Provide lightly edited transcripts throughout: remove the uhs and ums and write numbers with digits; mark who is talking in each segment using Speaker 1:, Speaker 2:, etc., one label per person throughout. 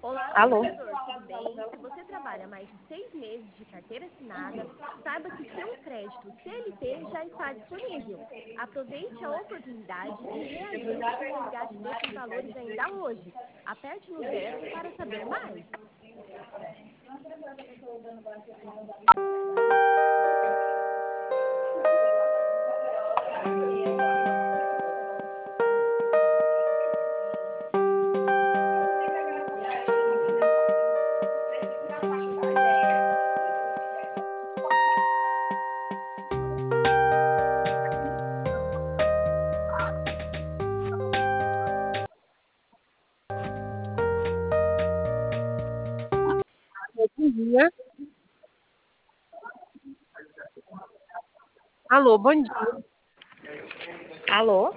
Speaker 1: Olá,
Speaker 2: Alô?
Speaker 1: colaborador, tudo bem? Se você trabalha mais de 6 meses de carteira assinada, saiba que seu crédito CLT já está disponível. Aproveite a oportunidade e realize seu resgate desses valores ainda hoje. Aperte no zero para saber mais.
Speaker 2: Bom dia. Alô, bom dia.
Speaker 1: Alô?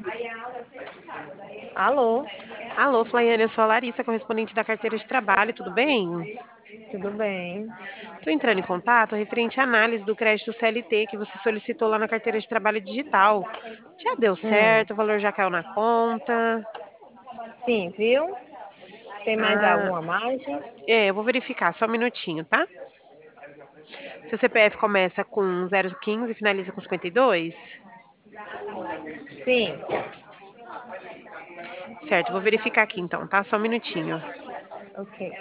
Speaker 1: Alô?
Speaker 2: Alô, Flaiane, eu sou a Larissa, correspondente da carteira de trabalho, tudo bem?
Speaker 1: Tudo bem?
Speaker 2: Estou entrando em contato referente à análise do crédito CLT que você solicitou lá na carteira de trabalho digital. Já deu
Speaker 1: Hum,
Speaker 2: certo, o valor já caiu na conta.
Speaker 1: sim, viu? Tem mais
Speaker 2: Ah,
Speaker 1: alguma margem?
Speaker 2: eu vou verificar, só um minutinho, tá? Seu CPF começa com 015 e finaliza com 52?
Speaker 1: Sim,
Speaker 2: Certo, vou verificar aqui então, tá? Só um minutinho.
Speaker 1: ok.